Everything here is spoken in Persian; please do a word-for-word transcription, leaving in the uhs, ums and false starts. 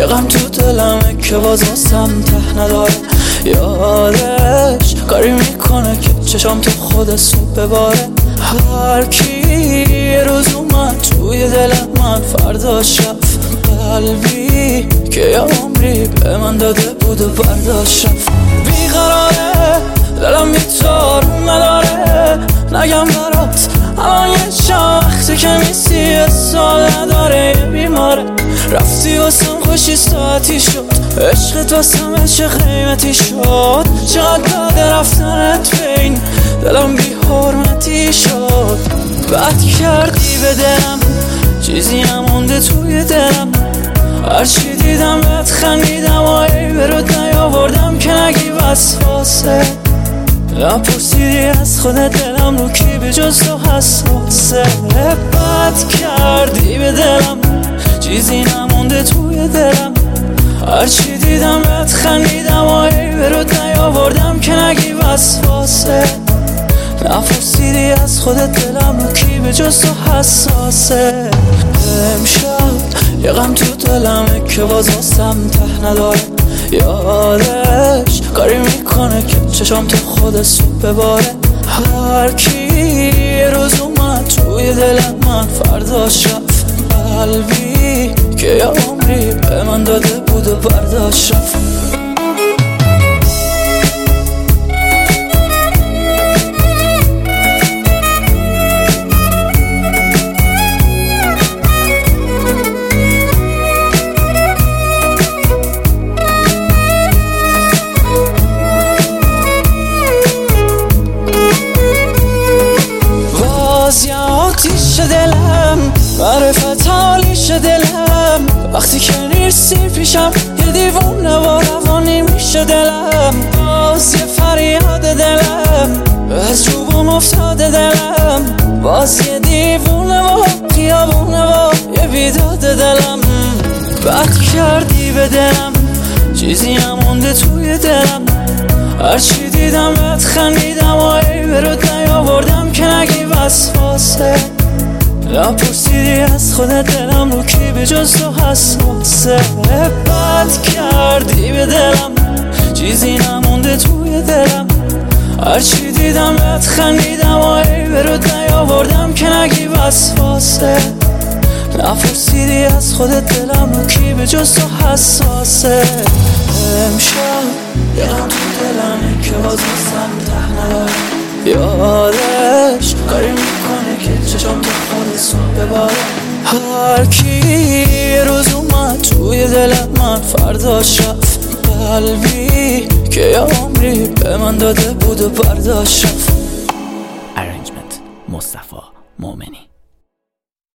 یه غم تو دلمه که باز واسم ته نداره. یادش کاری میکنه که چشام تو خود صبح بباره. هر کی یه روز اومد توی دل من فرداش رفت. قلبی که یه عمری به من داده بود و برداشت رفت. بیقراره دلم بی‌تار نداره، نگم برات الان یه چند وقتی که میسی سال نداره. یه بیماره رفتی واسم خوشی ساعتی شد، عشقت واسم چه قیمتی شد. چقدر داده رفتنت بین دلم بی حرمتی شد. بد کردی به دلم چیزی نمونده توی دلم. هرچی دیدم بهت خندیدم و ای برود نیاوردم که نگی وسواسه. نپرسیدی از خودت دلم رو کی به جز تو حساسه. بد کردی به دلم چیزی نمونده توی دلم. هرچی دیدم بهت خندیدم و ای برود نیاوردم که نگی وسواسه. نپرسیدی از خودت دلم رو کی به جز تو حساسه. امشب یه غم تو دلمه که باز واسم ته نداره. یادش کاری میکنه که چشام تو خود صبح بباره. هر کی یه روز اومد توی دل من فرداش رفت. قلبی که یه عمری به من داده بود و برداشت رفت. آتیش دلم معرفت حالیش دلم. وقتی که نیستی پیشم یه دیوونه و روانی میشه دلم. باز یه فریاد دلم از جوبم افتاده دلم. باز یه دیوونه و خیابونه و یه بیداد دلم. بد کردی به دلم چیزی نمونده توی دلم. هرچی دیدم بهت خندیدم و ای برود نیاوردم که نگی وسواسه. نپرسیدی از خودت دلم رو کی به جز تو حساسه. بد کردی به دلم چیزی نمونده توی دلم. هرچی دیدم بهت خندیدم و ای برود نیاوردم که نگی وسواسه. نپرسیدی از خودت دلم رو کی به جز تو حساسه. امشب یه غم تو دلمه که باز واسم ته نداره. یادش کاری میکنه که چشام تو خود صبح بباره. هر کی یه روز اومد توی دل من فرداش رفت. قلبی که یه عمری به من داده بود و برداشت رفت. Arrangement مصطفی مومنی.